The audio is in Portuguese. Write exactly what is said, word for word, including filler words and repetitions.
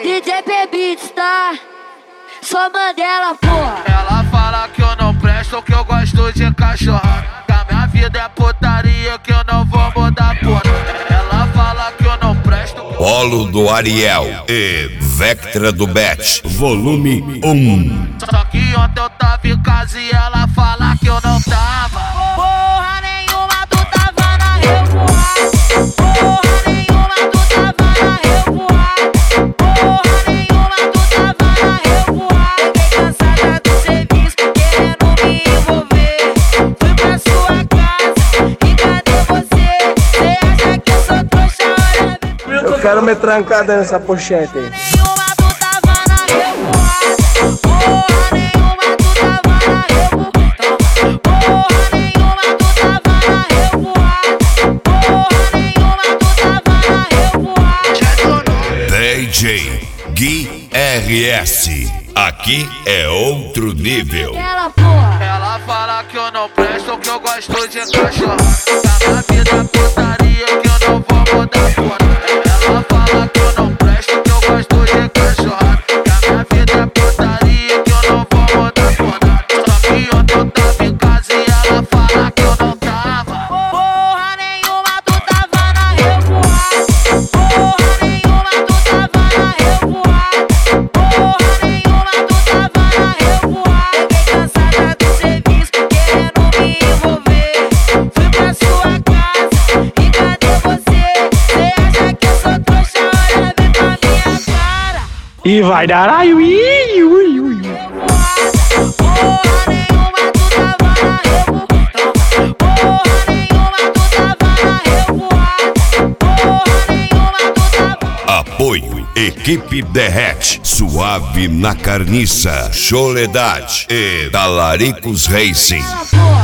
D J P-Beats, tá? Só Mandela, porra. Ela fala que eu não presto, que eu gosto de cachorro, que a minha vida é putaria, que eu não vou mudar, porra. Ela fala que eu não presto. Polo do Ariel e Vectra do Bet, volume um. Só que ontem eu tava em casa e ela fala que eu não tava. Porra nenhuma, tu tava na revoada. Porra nenhuma, tu tava na revoada. Porra nenhuma, tu tava na revoada. Fiquei cansada do serviço, querendo me envolver. Fui pra sua casa e cadê você? Cê acha que eu sou trouxa? Olha, eu quero me trancar nessa pochete aí. nenhuma, tu tava na revoada. Porra nenhuma, tu tava na revoada. Porra nenhuma, tu tava na revoada. Porra nenhuma, tu tava na revoada. D J Gui R S, aqui é outro nível. Ela, porra. Ela fala que eu não presto, que eu gosto de cachorro, que a minha vida é putaria, que eu não vou mudar, porra. Ela fala que eu não presto, que eu gosto de cachorro, que a minha vida é putaria, que eu não vou mudar, porra. Só que ontem eu tava em casa e ela fala que eu não tava. Porra nenhuma, tu tava na revoada. Porra nenhuma, tu tava na revoada. Porra nenhuma, tu tava na revoada. Fiquei cansada do serviço, querendo me envolver. Fui pra sua casa e cadê você? Cê acha que eu sou trouxa? Olha, vem pra minha cara. E vai dar ai, ui, ui, ui, ui. Porra nenhuma, tu tava na revoada. Porra nenhuma, tu tava na revoada. Porra nenhuma, tu tava. Apoio Equipe Derrete, Suave na Carniça, Soledade e Talaricos Racing. Ela, porra.